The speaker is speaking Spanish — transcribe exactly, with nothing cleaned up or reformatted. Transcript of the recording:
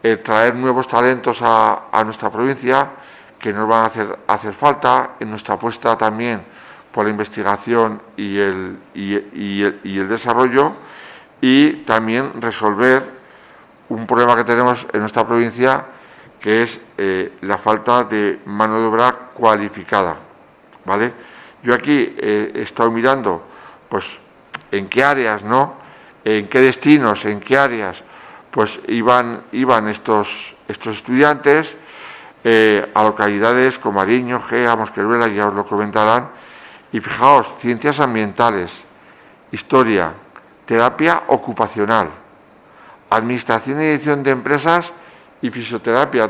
eh, traer nuevos talentos a, a nuestra provincia que nos van a hacer, hacer falta en nuestra apuesta también por la investigación y el, y, y el, y el desarrollo, y también resolver un problema que tenemos en nuestra provincia, que es eh, la falta de mano de obra cualificada, ¿vale? Yo aquí eh, he estado mirando, pues, en qué áreas, ¿no? En qué destinos, en qué áreas, pues, iban, iban estos, estos estudiantes eh, a localidades como Ariño, Gea, Mosqueruela, ya os lo comentarán. Y fijaos, ciencias ambientales, historia, terapia ocupacional, administración y dirección de empresas y fisioterapia.